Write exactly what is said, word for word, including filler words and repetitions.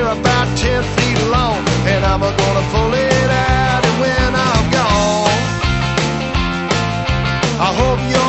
spear about ten feet long, and I'm gonna pull it out, and when I'm gone, I hope you're